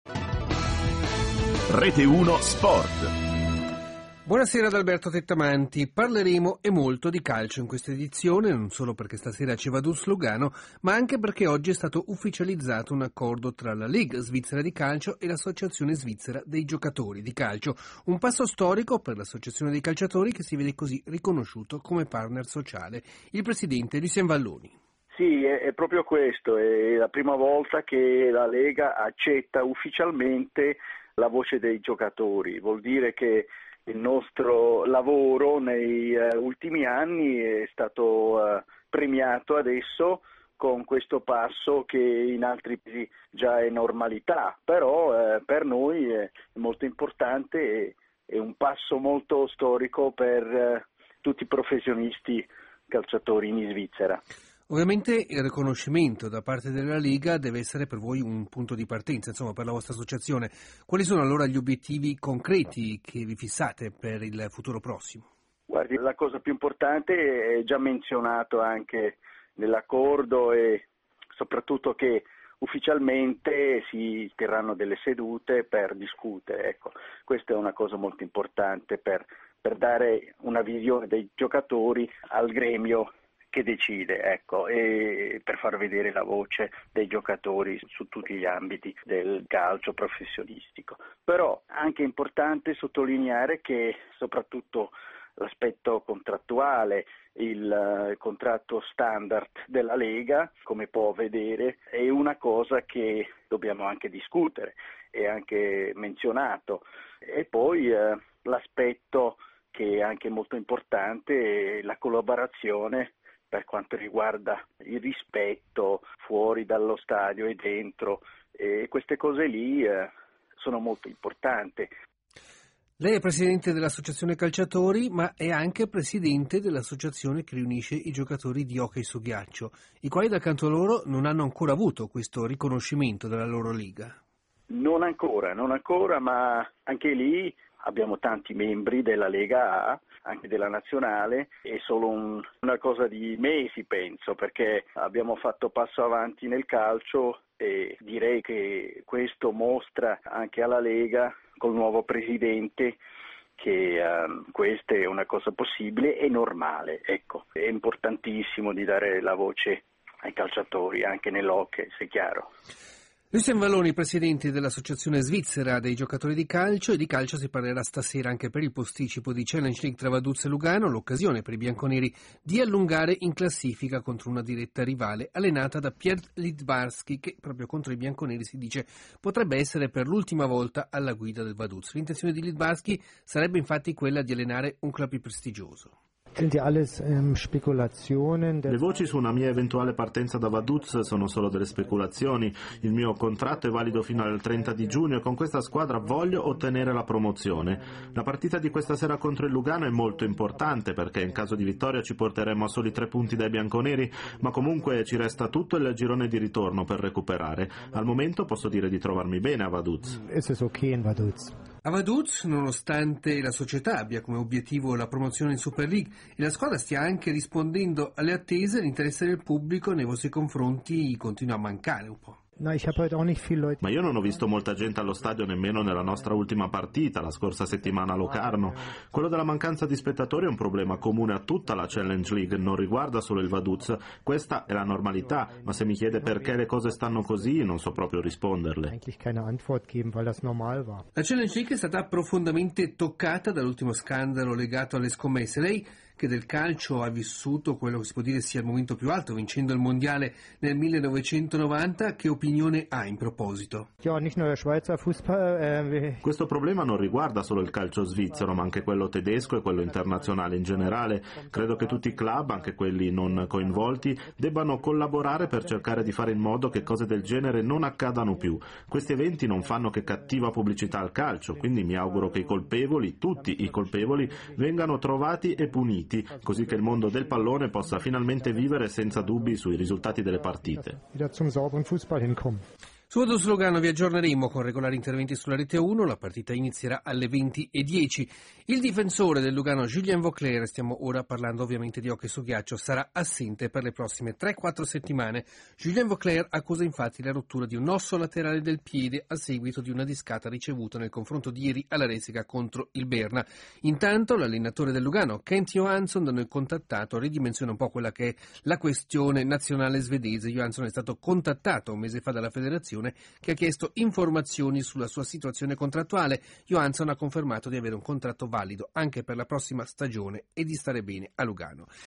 Rete 1 Sport. Buonasera ad Alberto Tettamanti. Parleremo e molto di calcio in questa edizione, non solo perché stasera c'è Vaduz Lugano, ma anche perché oggi è stato ufficializzato un accordo tra la Lega Svizzera di Calcio e l'Associazione Svizzera dei Giocatori di Calcio. Un passo storico per l'Associazione dei Calciatori che si vede così riconosciuto come partner sociale. Il presidente Lucien Valloni. Sì, è proprio questo, è la prima volta che la Lega accetta ufficialmente la voce dei giocatori, vuol dire che il nostro lavoro nei ultimi anni è stato premiato adesso con questo passo che in altri paesi già è normalità, però per noi è molto importante, è un passo molto storico per tutti i professionisti calciatori in Svizzera. Ovviamente il riconoscimento da parte della Lega deve essere per voi un punto di partenza, insomma, per la vostra associazione. Quali sono allora gli obiettivi concreti che vi fissate per il futuro prossimo? Guardi, la cosa più importante è già menzionato anche nell'accordo e soprattutto che ufficialmente si terranno delle sedute per discutere. Ecco, questa è una cosa molto importante per dare una visione dei giocatori al gremio che decide, ecco, e per far vedere la voce dei giocatori su tutti gli ambiti del calcio professionistico. Però anche importante sottolineare che soprattutto l'aspetto contrattuale, il contratto standard della Lega, come può vedere, è una cosa che dobbiamo anche discutere, è anche menzionato. E poi l'aspetto che è anche molto importante è la collaborazione per quanto riguarda il rispetto fuori dallo stadio e dentro, e queste cose lì sono molto importanti. Lei è presidente dell'Associazione Calciatori, ma è anche presidente dell'associazione che riunisce i giocatori di hockey su ghiaccio, i quali da canto loro non hanno ancora avuto questo riconoscimento della loro Liga. Non ancora, ma anche lì abbiamo tanti membri della Lega A, anche della nazionale, è solo una cosa di mesi penso, perché abbiamo fatto passo avanti nel calcio e direi che questo mostra anche alla Lega col nuovo presidente che questa è una cosa possibile e normale. Ecco, è importantissimo di dare la voce ai calciatori anche nell'hockey, se è chiaro. Lucien Valloni, presidente dell'Associazione Svizzera dei Giocatori di Calcio, e di calcio si parlerà stasera anche per il posticipo di Challenge League tra Vaduz e Lugano, l'occasione per i bianconeri di allungare in classifica contro una diretta rivale allenata da Pierre Littbarski, che proprio contro i bianconeri si dice potrebbe essere per l'ultima volta alla guida del Vaduz. L'intenzione di Littbarski sarebbe infatti quella di allenare un club più prestigioso. Le voci su una mia eventuale partenza da Vaduz sono solo delle speculazioni. Il mio contratto è valido fino al 30 di giugno e con questa squadra voglio ottenere la promozione. La partita di questa sera contro il Lugano è molto importante perché in caso di vittoria ci porteremo a soli 3 punti dai bianconeri, ma comunque ci resta tutto il girone di ritorno per recuperare. Al momento posso dire di trovarmi bene a Vaduz. A Vaduz, nonostante la società abbia come obiettivo la promozione in Super League e la squadra stia anche rispondendo alle attese, l'interesse del pubblico nei vostri confronti continua a mancare un po'. Ma io non ho visto molta gente allo stadio nemmeno nella nostra ultima partita, la scorsa settimana a Locarno. Quello della mancanza di spettatori è un problema comune a tutta la Challenge League, non riguarda solo il Vaduz. Questa è la normalità, ma se mi chiede perché le cose stanno così, non so proprio risponderle. La Challenge League è stata profondamente toccata dall'ultimo scandalo legato alle scommesse. Lei, che del calcio ha vissuto quello che si può dire sia il momento più alto, vincendo il mondiale nel 1990, che opinione ha in proposito? Questo problema non riguarda solo il calcio svizzero, ma anche quello tedesco e quello internazionale in generale. Credo che tutti i club, anche quelli non coinvolti, debbano collaborare per cercare di fare in modo che cose del genere non accadano più. Questi eventi non fanno che cattiva pubblicità al calcio, quindi mi auguro che i colpevoli, tutti i colpevoli, vengano trovati e puniti, così che il mondo del pallone possa finalmente vivere senza dubbi sui risultati delle partite. Su Vaduz Lugano vi aggiorneremo con regolari interventi sulla Rete 1, la partita inizierà alle 20:10. Il difensore del Lugano Julien Vauclair, stiamo ora parlando ovviamente di hockey su ghiaccio, sarà assente per le prossime 3-4 settimane. Julien Vauclair accusa infatti la rottura di un osso laterale del piede a seguito di una discata ricevuta nel confronto di ieri alla Resica contro il Berna. Intanto l'allenatore del Lugano, Kent Johansson, da noi contattato, ridimensiona un po' quella che è la questione nazionale svedese. Johansson è stato contattato un mese fa dalla federazione che ha chiesto informazioni sulla sua situazione contrattuale. Johansson ha confermato di avere un contratto valido anche per la prossima stagione e di stare bene a Lugano.